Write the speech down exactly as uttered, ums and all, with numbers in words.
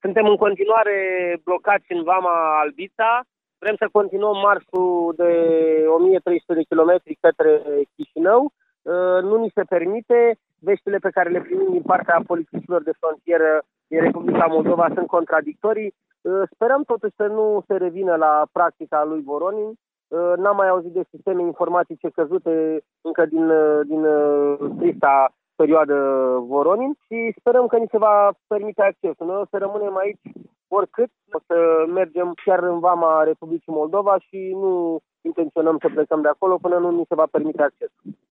Suntem în continuare blocați în Vama Albița. Vrem să continuăm marșul de o mie trei sute de kilometri către Chișinău. Nu ni se permite. Veștile pe care le primim din partea polițiștilor de frontieră din Republica Moldova sunt contradictorii. Sperăm totuși să nu se revină la practica lui Voronin. N-am mai auzit de sisteme informatice căzute încă din, din trista perioadă Voronin și sperăm că ni se va permite accesul. Noi o să rămânem aici oricât, o să mergem chiar în Vama Republicii Moldova și nu intenționăm să plecăm de acolo până nu ni se va permite accesul.